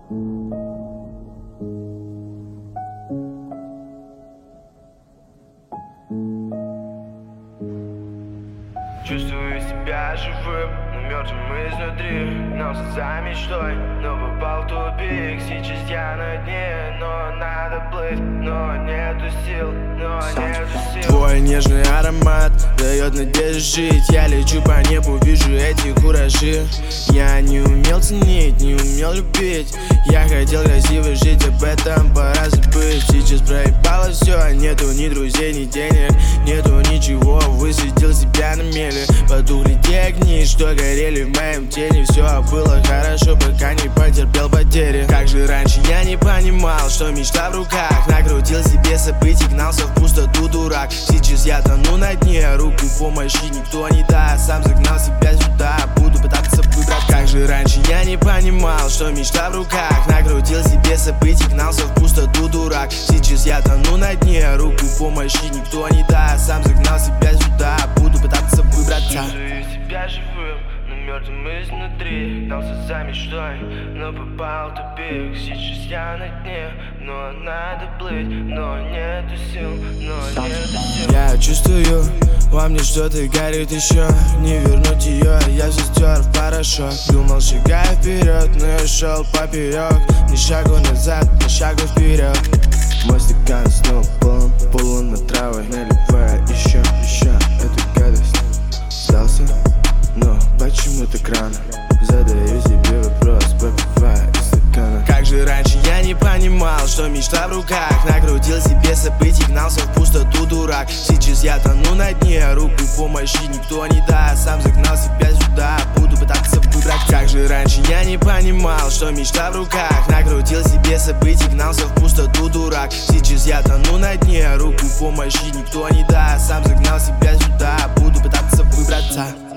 Чувствую себя живым, но мертвым изнутри. Гнался за мечтой, но попал в тупик. Сейчас я на дне, но надо плыть. Но нету сил, но нету сил. Твой нежный аромат дает надежду жить. Я лечу по небу, вижу эти куражи. Я не умел ценить, не умел любить. Я хотел красиво жить, об этом пора забыть. Сейчас проебало все, нету ни друзей, ни денег. Нету ничего, высветил себя на мели. Потухли те огни, что горели в моем тени. Все было хорошо, пока не потерпел потери. Как же раньше я не понимал, что мечта в руках. Накрутил себе событий, гнался в пустоту, дурак. Сейчас я тону на дне, руку помощи никто не даст. Сам загнал себя сюда, буду пытаться выбрать. Как же раньше я не понимал, что мечта в руках. Накрутил себе событий, гнался в пустоту, дурак. Сейчас я тону на дне, руку помощи никто не даст. Сам загнал себя сюда, буду пытаться выбраться. Чувствую себя живым, но мертвым изнутри. Гнался за мечтой, но попал в тупик. Сейчас я на дне, но надо плыть. Но нету сил, но нету сил. Я чувствую, во мне что-то горит еще. Не вернуть ее, я все стер в порошок. Думал, шагая вперед, но я шел поперек. Ни шагу назад, ни шагу вперед. Мой стакан снова полон на травой. Наливая еще эту гадость. Сдался, но почему так рано? Задаю себе вопрос, попивая из стакана. Как же раньше я не понимал, что мечта в руках. Накрутил себе событий, гнался в пустоту, дурак. Сейчас я тону на дне, руку помощи никто не даст. Сам загнал себя сюда, буду пытаться выбрать. Как же раньше я не понимал, что мечта в руках. Накрутил себе событий, гнался в пустоту, дурак. Сейчас я тону на дне, руку помощи никто не даст. Сам загнал себя сюда, буду пытаться выбраться.